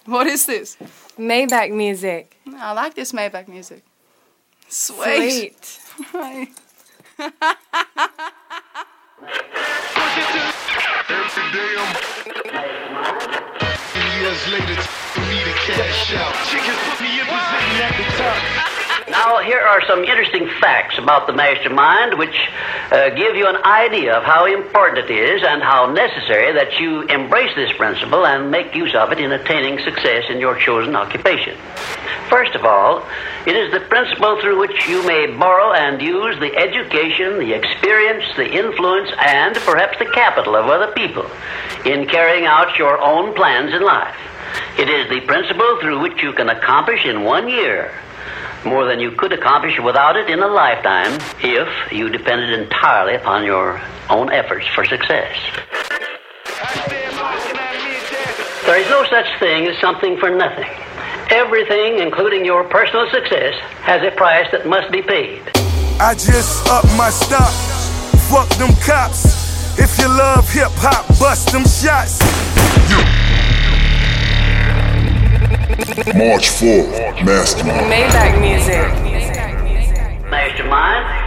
What is this? Maybach music. I like this Maybach music. Sweet. Sweet. Years later, for me to cash out. Chickens put me in position at the top. Now, here are some interesting facts about the mastermind which give you an idea of how important it is and how necessary that you embrace this principle and make use of it in attaining success in your chosen occupation. First of all, it is the principle through which you may borrow and use the education, the experience, the influence, and perhaps the capital of other people in carrying out your own plans in life. It is the principle through which you can accomplish in 1 year more than you could accomplish without it in a lifetime if you depended entirely upon your own efforts for success. There is no such thing as something for nothing. Everything, including your personal success, has a price that must be paid. I just up my stock, fuck them cops. If you love hip-hop, bust them shots. March 4th, Mastermind. Maybach music. Mastermind